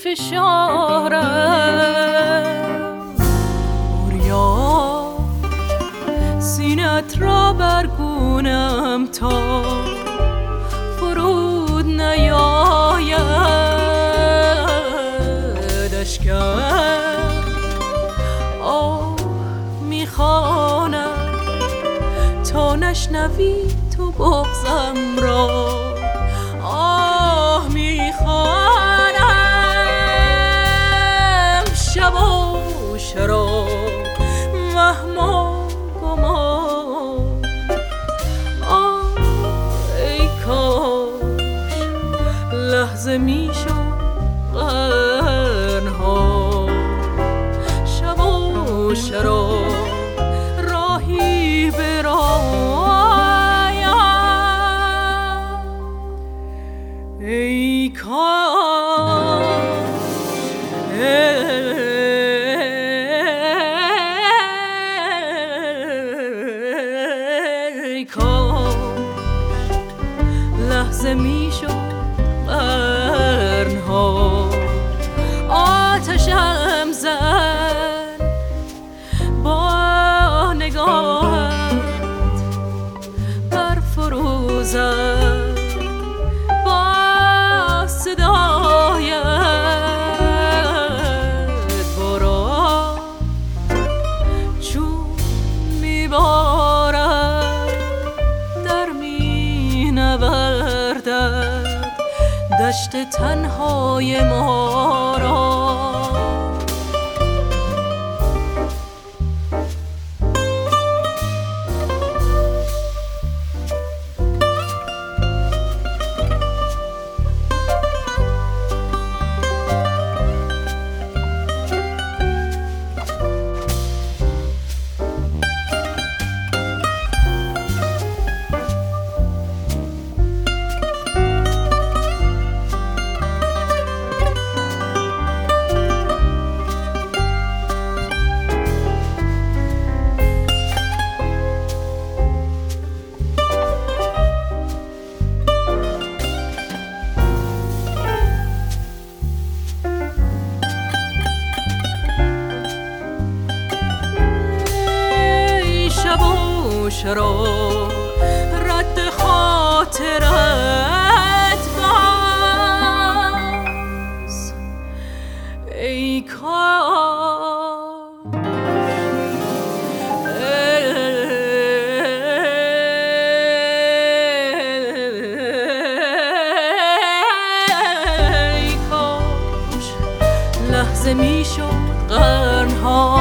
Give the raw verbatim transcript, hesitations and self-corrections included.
فشارم بوریا سینت را برگونم تا فرود نیاید اشکم آه میخوانم تا نشنوی تو بغضم را آه میخوانم شب و شراب وهم و گمان آه ای کاش لحظه میشد قرنها شب و شراب راهی برایم ای کاش ای کاش لحظه میشد قرنها آتشم زن با نگاهت برفروزد با صدایت باران چون میبارد در مینوردد دشت تنهای ما را شراب رد خاطرت باز ای کاش ای کاش لحظه میشد قرنها